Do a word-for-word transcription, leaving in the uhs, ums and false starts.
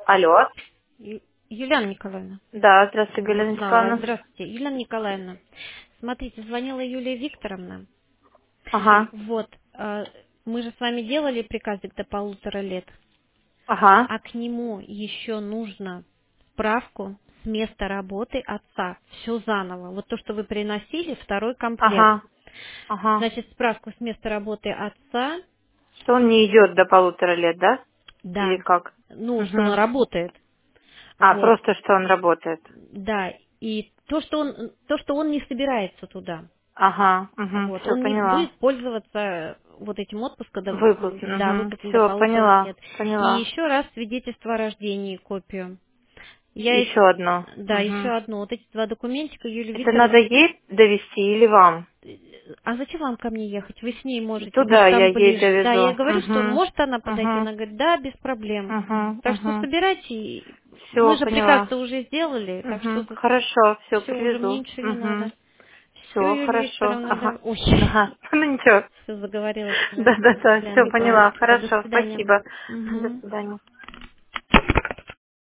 Алло. Ю- Юлиана Николаевна. Да, здравствуйте, Я Галина узнала. Николаевна. Здравствуйте. Юлиана Николаевна, смотрите, звонила Юлия Викторовна. Ага, Вот, э, мы же с вами делали приказик до полутора лет, ага, а к нему еще нужно справку с места работы отца. Все заново. Вот то, что вы приносили, второй комплект. ага, ага. Значит, справку с места работы отца, Что он не идет до полутора лет, да? Или да, как? ну, что он Угу. работает. А, Вот, просто что он работает. да. И то, что он, то, что он не собирается туда. Ага, угу, Вот, все он не будет поняла. пользоваться вот этим отпуском, до, Выплат, да, угу, выплатным до все полутора поняла, лет. И поняла. еще раз свидетельство о рождении, копию. Я, Еще эт- одно. да, еще Угу. одно. Вот эти два документика Юлия Это надо Викторовна. ей довести или вам? А зачем вам ко мне ехать? Вы с ней можете, вы же Туда я там ей ближе. Да, я довезу. ей говорю, что Угу, может она подойти. угу, Она говорит, да, без проблем. угу, Так что угу. собирайте. Мы Все же поняла. приказ-то уже сделали, так что Угу. Хорошо, все, все, уже мне привезу. ничего не надо. Угу. Все, Все, Юлия хорошо. Викторовна, да. Ага. Ой. Ага. Ну ничего. Все, заговорилась уже. Да, да, да, Юлиана все Николаевна. поняла. Всё, до Хорошо, свидания. спасибо. До Мгм. свидания.